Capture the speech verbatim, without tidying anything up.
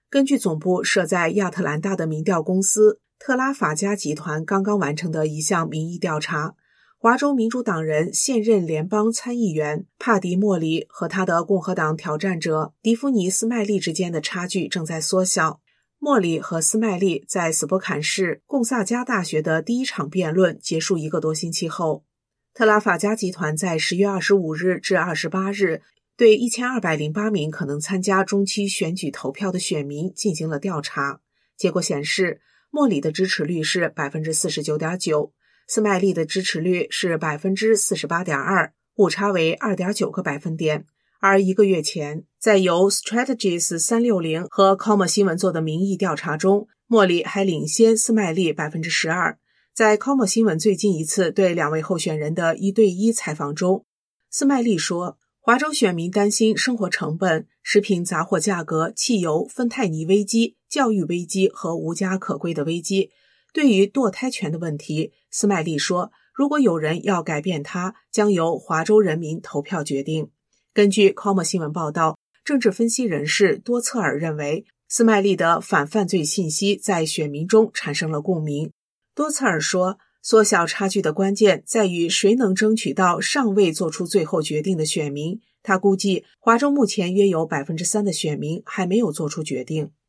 根据总部设在亚特兰大的民调公司特拉法加集团刚刚完成的一项民意调查，华州民主党人现任联邦参议员帕迪·莫里和他的共和党挑战者迪夫尼·斯麦利之间的差距正在缩小。莫里和斯麦利在斯波坎市贡萨加大学的第一场辩论结束一个多星期后，特拉法加集团在十月二十五日至二十八日对一千二百零八名可能参加中期选举投票的选民进行了调查。结果显示，莫里的支持率是 百分之四十九点九， 斯麦利的支持率是 百分之四十八点二， 误差为 二点九个百分点。而一个月前，在由 Strategies 三六零和 C O M 新闻做的民意调查中，莫里还领先斯麦利 百分之十二。 在 C O M 新闻最近一次对两位候选人的一对一采访中，斯麦利说，华州选民担心生活成本、食品杂货价格、汽油、芬太尼危机、教育危机和无家可归的危机。对于堕胎权的问题，斯麦利说，如果有人要改变它，将由华州人民投票决定。根据 C O M 新闻报道，政治分析人士多策尔认为，斯麦利的反犯罪信息在选民中产生了共鸣。多策尔说，缩小差距的关键在于谁能争取到尚未做出最后决定的选民。他估计华州目前约有 百分之三 的选民还没有做出决定。